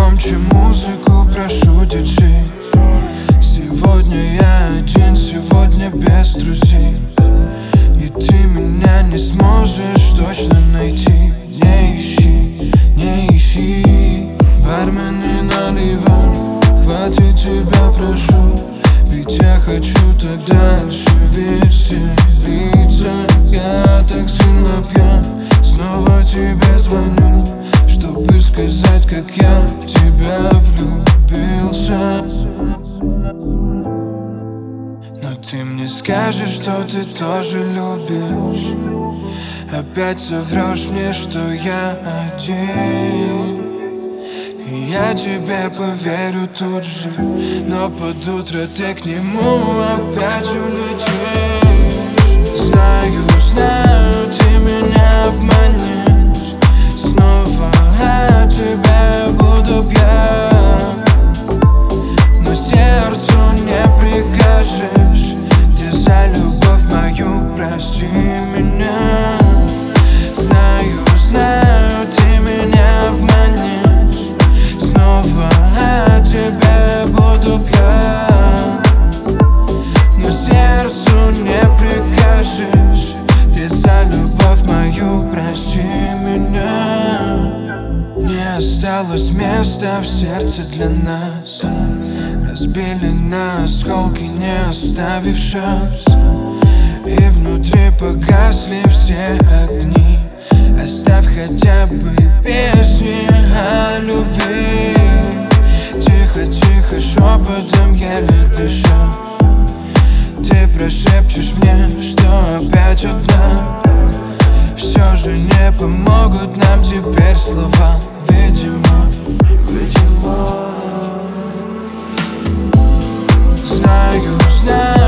громче музыку, прошу, диджей. Сегодня я один, сегодня без друзей. И ты меня не сможешь точно найти. Не ищи, не ищи. Бармен, не наливай, хватит тебя, прошу. Ведь я хочу так дальше веселиться. Я так сильно пьян, снова тебе звоню, чтобы сказать, как я в тебя влюбился. Но ты мне скажешь, что ты тоже любишь. Опять соврешь мне, что я один. И я тебе поверю тут же, но под утро ты к нему опять улетишь. Знаю, знаю, ты меня обманешь. Снова от тебя буду пьян, но сердцу не прикажешь. Ты за любовь мою прости меня. Знаю, знаю, ты меня обманешь. Снова от тебя буду пьян, но сердцу не прикажешь. Ты за любовь мою прости меня. Не осталось места в сердце для нас. Разбили на осколки, не оставив шанс. И внутри погасли все огни. Оставь хотя бы песни о любви. Тихо, тихо, шепотом, еле дыша. Ты прошепчешь мне, что опять одна. Все же не помогут нам теперь слова. Видимо, видимо. Знаю, знаю.